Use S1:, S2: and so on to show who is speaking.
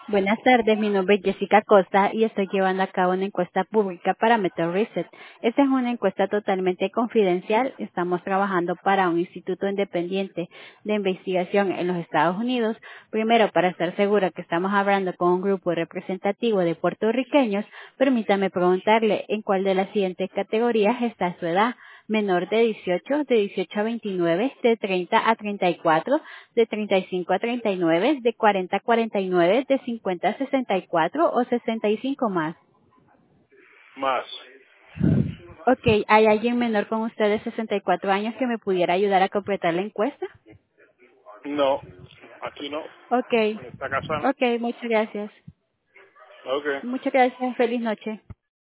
S1: Buenas tardes, mi nombre es Jessica Costa y estoy llevando a cabo una encuesta pública para Method Research. Esta es una encuesta totalmente confidencial. Estamos trabajando para un instituto independiente de investigación en los Estados Unidos. Primero, para estar segura que estamos hablando con un grupo representativo de puertorriqueños, permítame preguntarle en cuál de las siguientes categorías está su edad. Menor de 18, de 18 a 29, de 30 a 34, de 35 a 39, de 40 a 49, de 50 a 64 o 65 más.
S2: Más.
S1: Ok, ¿hay alguien menor con usted de 64 años que me pudiera ayudar a completar la encuesta?
S2: No. Aquí no.
S1: Ok,
S2: En esta casa no.
S1: ok, muchas gracias.
S2: Ok.
S1: Muchas gracias, feliz noche.